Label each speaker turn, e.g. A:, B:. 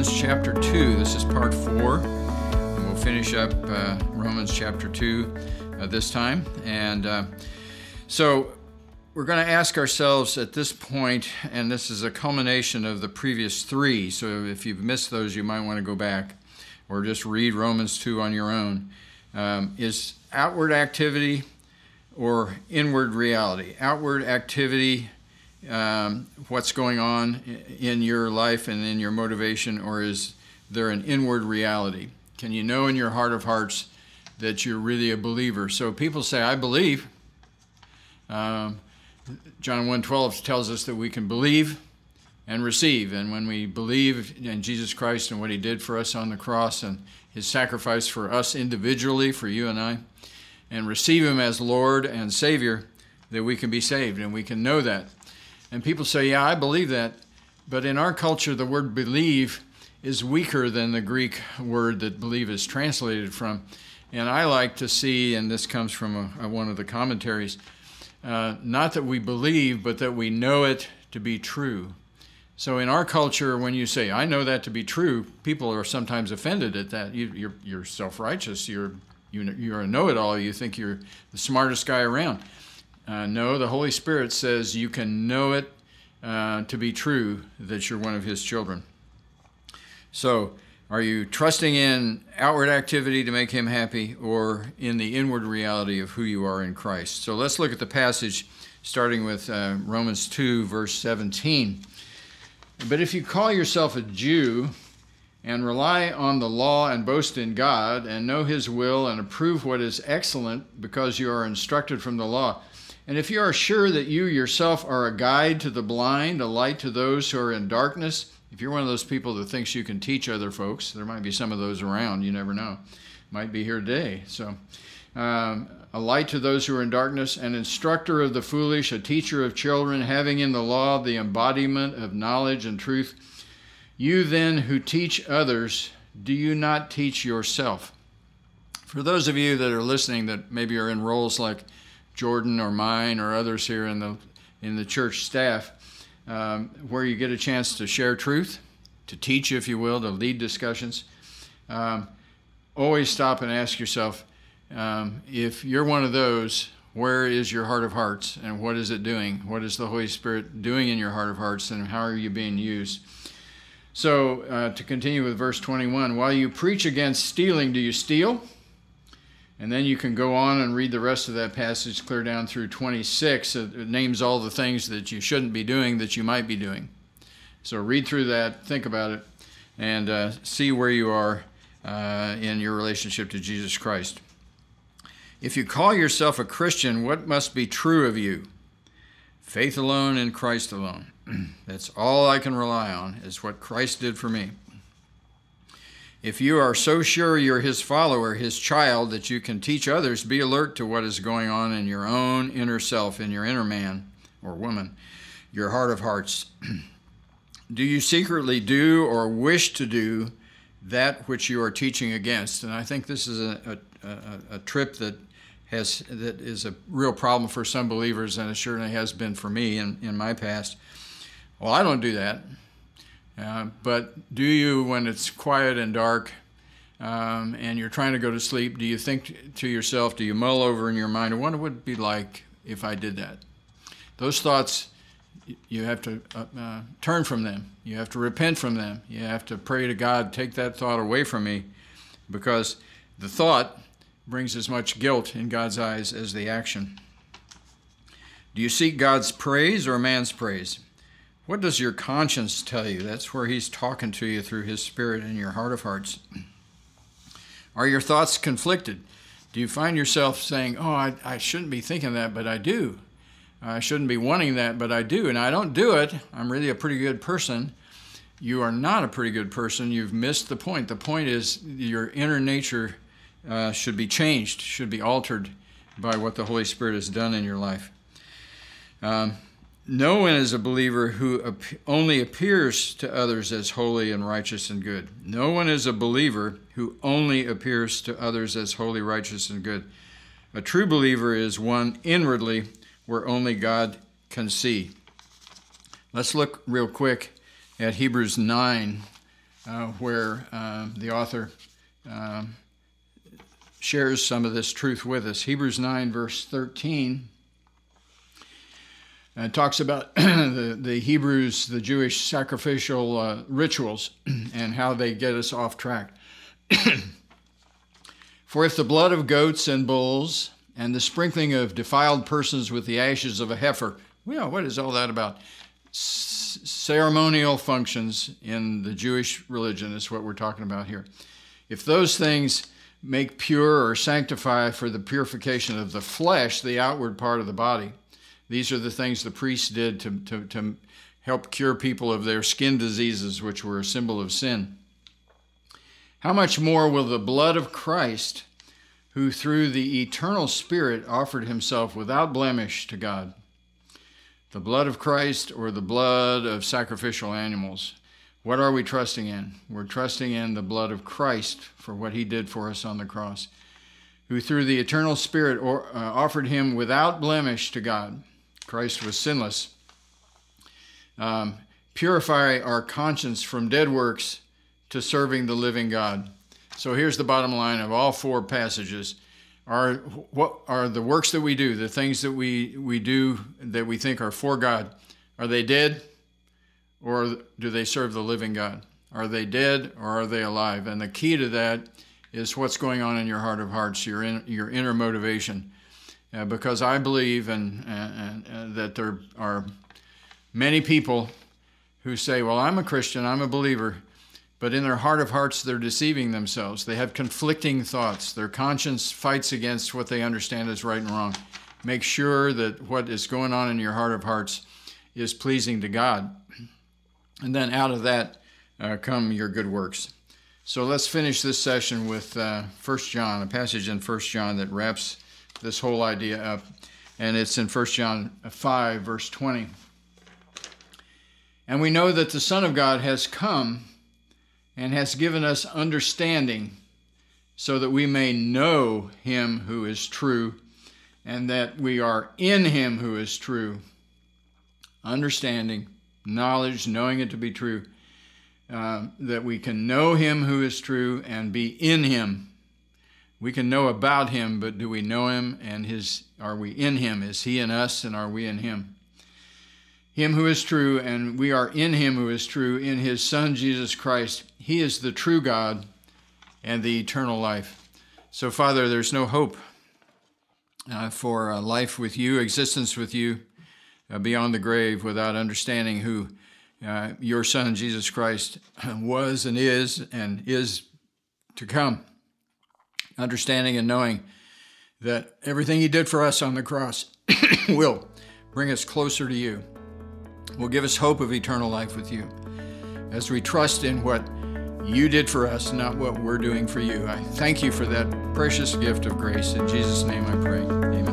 A: Romans chapter 2. This is part 4, and we'll finish up Romans chapter 2 this time. And so we're going to ask ourselves at this point, and this is a culmination of the previous 3, so if you've missed those, you might want to go back or just read Romans 2 on your own. Is outward activity or inward reality? Outward activity, what's going on in your life and in your motivation, or is there an inward reality? Can you know in your heart of hearts that you're really a believer? So people say, I believe. John 1:12 tells us that we can believe and receive. And when we believe in Jesus Christ and what he did for us on the cross and his sacrifice for us individually, for you and I, and receive him as Lord and Savior, that we can be saved and we can know that. And people say, yeah, I believe that. But in our culture, the word believe is weaker than the Greek word that believe is translated from. And I like to see, and this comes from one of the commentaries, not that we believe, but that we know it to be true. So in our culture, when you say, I know that to be true, people are sometimes offended at that. You're self-righteous. You're a know-it-all. You think you're the smartest guy around. No, the Holy Spirit says you can know it to be true that you're one of his children. So are you trusting in outward activity to make him happy, or in the inward reality of who you are in Christ? So let's look at the passage starting with Romans 2, verse 17. But if you call yourself a Jew and rely on the law and boast in God and know his will and approve what is excellent because you are instructed from the law, and if you are sure that you yourself are a guide to the blind, a light to those who are in darkness, if you're one of those people that thinks you can teach other folks, there might be some of those around, you never know. Might be here today. So, a light to those who are in darkness, an instructor of the foolish, a teacher of children, having in the law the embodiment of knowledge and truth. You then who teach others, do you not teach yourself? For those of you that are listening that maybe are in roles like Jordan or mine or others here in the church staff, where you get a chance to share truth, to teach, if you will, to lead discussions, always stop and ask yourself, if you're one of those, where is your heart of hearts and what is it doing? What is the Holy Spirit doing in your heart of hearts, and how are you being used? So to continue with verse 21, while you preach against stealing, do you steal? And then you can go on and read the rest of that passage clear down through 26. It names all the things that you shouldn't be doing that you might be doing. So read through that, think about it, and see where you are in your relationship to Jesus Christ. If you call yourself a Christian, what must be true of you? Faith alone in Christ alone. That's all I can rely on, is what Christ did for me. If you are so sure you're his follower, his child, that you can teach others, be alert to what is going on in your own inner self, in your inner man or woman, your heart of hearts. Do you secretly do or wish to do that which you are teaching against? And I think this is a trip that is a real problem for some believers, and it certainly has been for me in my past. Well, I don't do that. But do you, when it's quiet and dark and you're trying to go to sleep, do you think to yourself, do you mull over in your mind, I wonder what it would be like if I did that? Those thoughts, you have to turn from them. You have to repent from them. You have to pray to God, take that thought away from me, because the thought brings as much guilt in God's eyes as the action. Do you seek God's praise or man's praise? What does your conscience tell you? That's where he's talking to you through his Spirit in your heart of hearts. Are your thoughts conflicted? Do you find yourself saying, oh, I shouldn't be thinking that, but I do. I shouldn't be wanting that, but I do. And I don't do it. I'm really a pretty good person. You are not a pretty good person. You've missed the point. The point is your inner nature should be changed, should be altered by what the Holy Spirit has done in your life. No one is a believer who only appears to others as holy and righteous and good. No one is a believer who only appears to others as holy, righteous, and good. A true believer is one inwardly where only God can see. Let's look real quick at Hebrews 9, where the author shares some of this truth with us. Hebrews 9, verse 13, talks about the Hebrews, the Jewish sacrificial rituals, and how they get us off track. For if the blood of goats and bulls and the sprinkling of defiled persons with the ashes of a heifer, well, what is all that about? Ceremonial functions in the Jewish religion is what we're talking about here. If those things make pure or sanctify for the purification of the flesh, the outward part of the body, these are the things the priests did to help cure people of their skin diseases, which were a symbol of sin. How much more will the blood of Christ, who through the eternal Spirit offered himself without blemish to God, the blood of Christ or the blood of sacrificial animals, what are we trusting in? We're trusting in the blood of Christ for what he did for us on the cross, who through the eternal Spirit offered him without blemish to God. Christ was sinless. Purify our conscience from dead works to serving the living God. So here's the bottom line of all four passages. What are the works that we do, the things that we do that we think are for God? Are they dead, or do they serve the living God? Are they dead, or are they alive? And the key to that is what's going on in your heart of hearts, your inner motivation. Because I believe and that there are many people who say, well, I'm a Christian, I'm a believer, but in their heart of hearts, they're deceiving themselves. They have conflicting thoughts. Their conscience fights against what they understand is right and wrong. Make sure that what is going on in your heart of hearts is pleasing to God. And then out of that come your good works. So let's finish this session with 1 John, a passage in 1 John that wraps this whole idea up. And it's in 1 John 5, verse 20. And we know that the Son of God has come and has given us understanding so that we may know him who is true, and that we are in him who is true. Understanding, knowledge, knowing it to be true, that we can know him who is true and be in him. We can know about him, but do we know him, and are we in him? Is he in us, and are we in him? Him who is true, and we are in him who is true, in his Son, Jesus Christ. He is the true God and the eternal life. So, Father, there's no hope for life with you, existence with you, beyond the grave, without understanding who your Son, Jesus Christ, was and is to come. Understanding and knowing that everything he did for us on the cross will bring us closer to you, will give us hope of eternal life with you, as we trust in what you did for us, not what we're doing for you. I thank you for that precious gift of grace. In Jesus' name I pray. Amen.